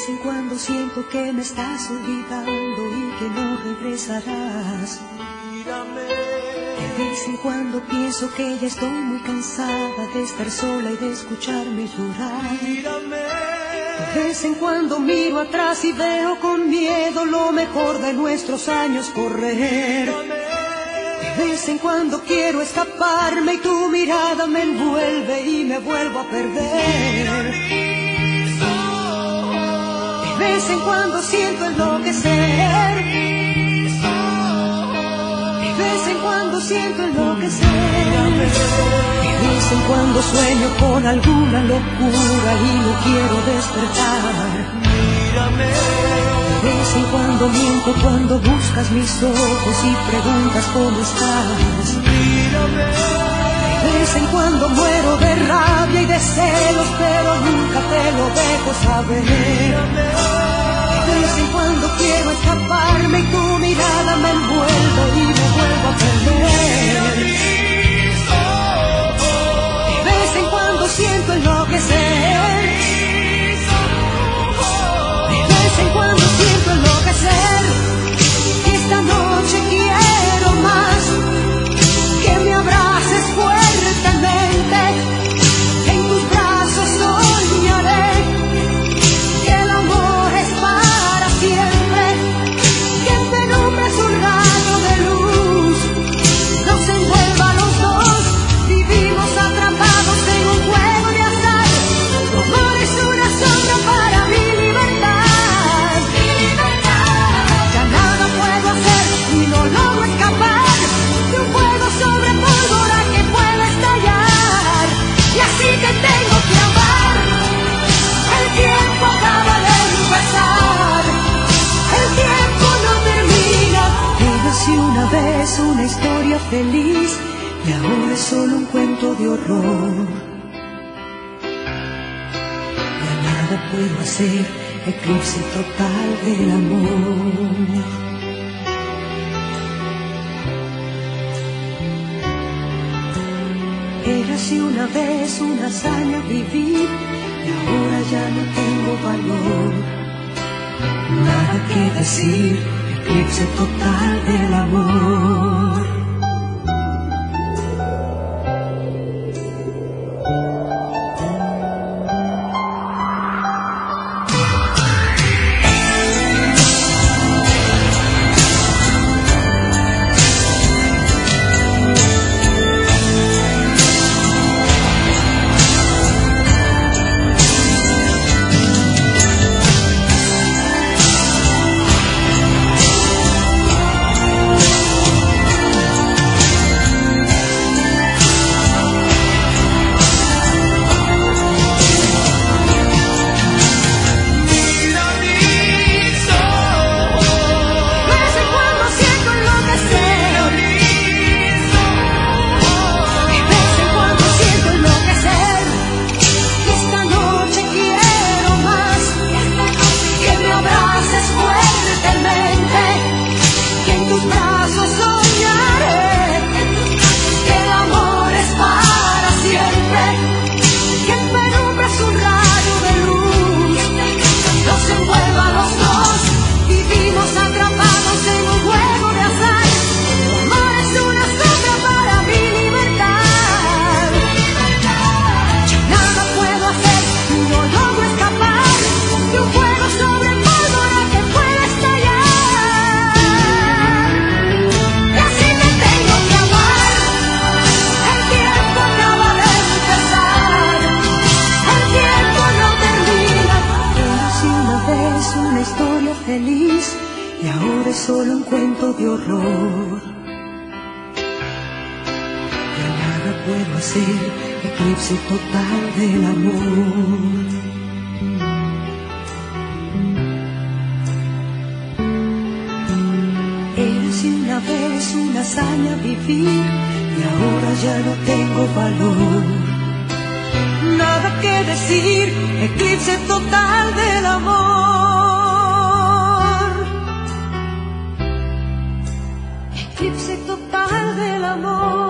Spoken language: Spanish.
vez en cuando siento que me estás olvidando y que no regresarás. De vez en cuando pienso que ya estoy muy cansada de estar sola y de escucharme llorar. De vez en cuando miro atrás y veo con miedo lo mejor de nuestros años correr. De vez en cuando quiero escaparme y tu mirada me envuelve y me vuelvo a perder. De vez en cuando siento enloquecer. De vez en cuando siento enloquecer. De vez en cuando sueño con alguna locura y no quiero despertar. De vez en cuando miento cuando buscas mis ojos y preguntas cómo estás. De vez en cuando muero de rabia y de celos, pero nunca te lo dejo saber. De vez en cuando quiero escaparme y tu mirada me envuelve y me vuelvo a perder. De vez en cuando siento enloquecer. De vez en cuando siento enloquecer. Y esta noche quiero más, que me abraces fuertemente. En tus brazos soñaré que el amor es para siempre. Que en penumbras un rayo de luz nos envuelva a los dos. Vivimos atrapados en un juego de azar. Tu amor es una sombra para mi libertad. Ya nada puedo hacer y no logro escapar de un fuego sobre pólvora que puede estallar. Y así te tengo que amar. El tiempo acaba de empezar. El tiempo no termina. Érase una vez una historia feliz y ahora es solo un cuento de horror. Ya nada puedo hacer, eclipse total del amor. Érase una vez una hazaña vivir y ahora ya no tengo valor. Nada que decir, eclipse total del amor. Y ahora es solo un cuento de horror. Ya nada puedo hacer, eclipse total del amor. Érase una vez una hazaña vivir y ahora ya no tengo valor. Nada que decir, eclipse total del amor. Eclipse total del amor.